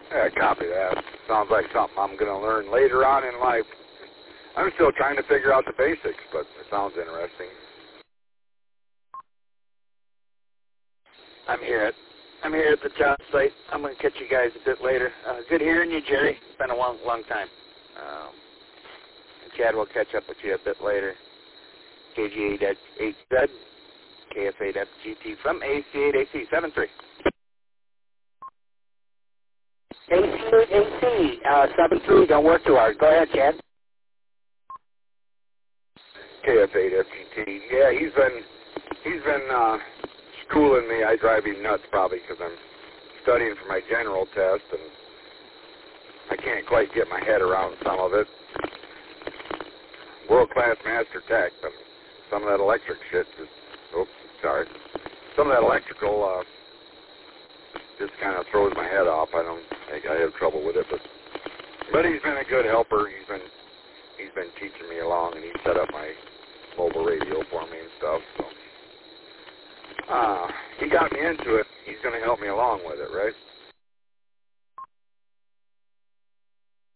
Yeah, copy that. Sounds like something I'm going to learn later on in life. I'm still trying to figure out the basics, but it sounds interesting. I'm here at the job site. I'm going to catch you guys a bit later. Good hearing you, Jerry. It's been a long time. Chad will catch up with you a bit later. KG8Z, KF8FGT from AC8AC73. AC73, don't work too hard. Go ahead, Chad. KF8FGT. Yeah, he's been schooling me. I drive him nuts probably because I'm studying for my general test and I can't quite get my head around some of it. World-class master tech, but some of that electric shit just, some of that electrical just kind of throws my head off. I have trouble with it, but he's been a good helper. He's been teaching me along, and he set up my mobile radio for me and stuff. So he got me into it. He's going to help me along with it, right?